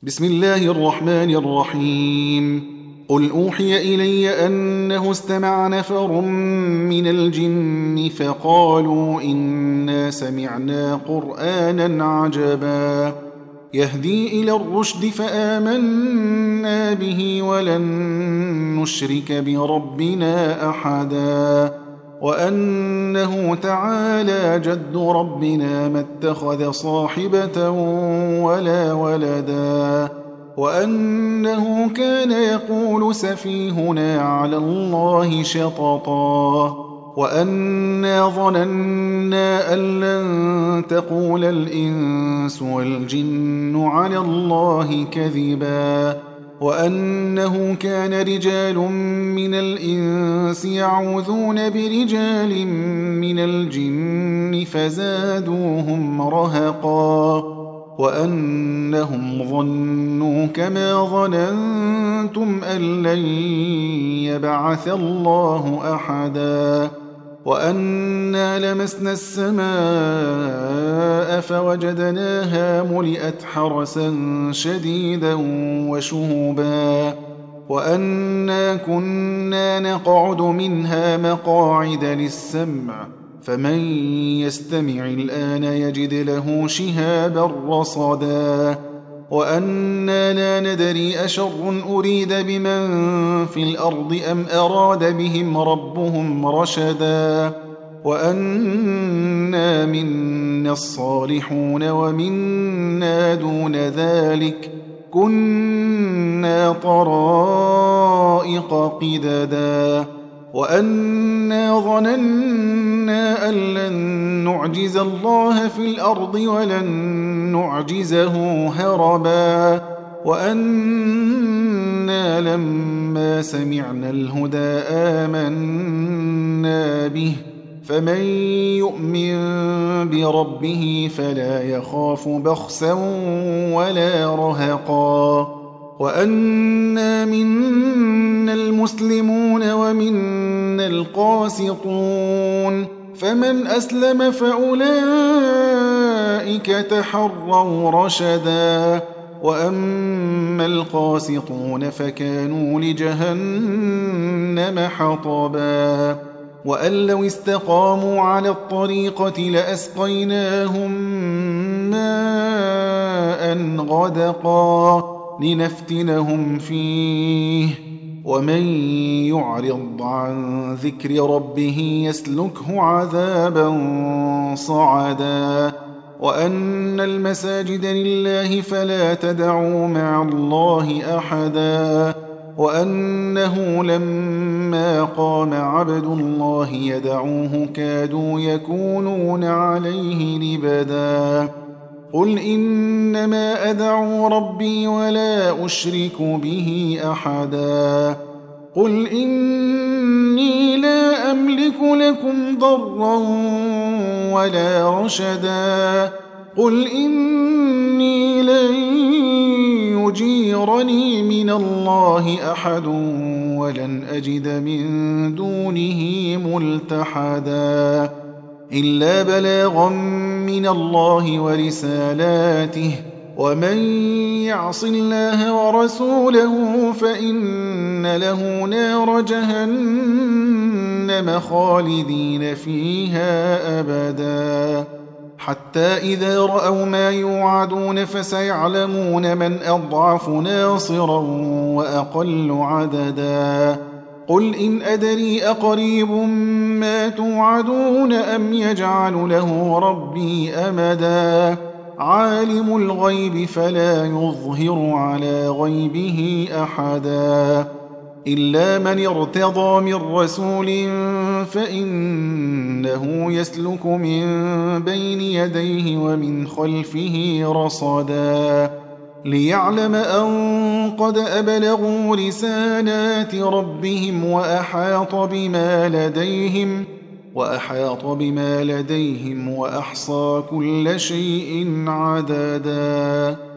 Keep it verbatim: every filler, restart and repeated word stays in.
بسم الله الرحمن الرحيم قل أوحي إلي أنه استمع نفر من الجن فقالوا إنا سمعنا قرآنا عجبا يهدي إلى الرشد فآمنا به ولن نشرك بربنا أحدا وأنه تعالى جد ربنا ما اتخذ صاحبة ولا ولدا وأنه كان يقول سفيهنا على الله شططا وأنا ظننا أن لن تقول الإنس والجن على الله كذبا وأنه كان رجال من الإنس يعوذون برجال من الجن فزادوهم رهقا وأنهم ظنوا كما ظننتم أن لن يبعث الله أحدا وأنا لمسنا السماء فوجدناها ملئت حرسا شديدا وشهبا وأنا كنا نقعد منها مقاعد للسمع فمن يستمع الآن يجد له شهابا رصدا وأنا لا ندري أشر أريد بمن في الأرض أم أراد بهم ربهم رشدا وأنا منا الصالحون ومنا دون ذلك كنا طرائق قددا وأنا ظننا أن لن نعجز الله في الأرض ولن نعجزه هربا وأنا لما سمعنا الهدى آمنا به فمن يؤمن بربه فلا يخاف بخسا ولا رهقا وأنا منا المسلمون ومنا القاسطون فمن أسلم فأولئك تحروا رشدا وأما القاسطون فكانوا لجهنم حطبا وأن لو استقاموا على الطريقة لأسقيناهم ماء غدقا لنفتنهم فيه ومن يعرض عن ذكر ربه يسلكه عذابا صعدا وأن المساجد لله فلا تدعوا مع الله أحدا وأنه لما قام عبد الله يدعوه كادوا يكونون عليه لبدا قل إنما أدعو ربي ولا أشرك به أحدا قل إني لا أملك لكم ضرا ولا رشدا قل إني لن يجيرني من الله أحد ولن أجد من دونه ملتحدا إلا بلاغا من الله ورسالاته ومن يعص الله ورسوله فإن له نار جهنم خالدين فيها أبدا حتى إذا رأوا ما يوعدون فسيعلمون من أضعف ناصرا وأقل عددا قل إن أدري أقريب ما توعدون أم يجعل له ربي أمدا عالم الغيب فلا يظهر على غيبه أحدا إلا من ارتضى من رسول فإنه يسلك من بين يديه ومن خلفه رصدا ليعلم أن قد أبلغوا رسالات ربهم وأحاط بما لديهم وأحاط بما لديهم وأحصى كل شيء عددا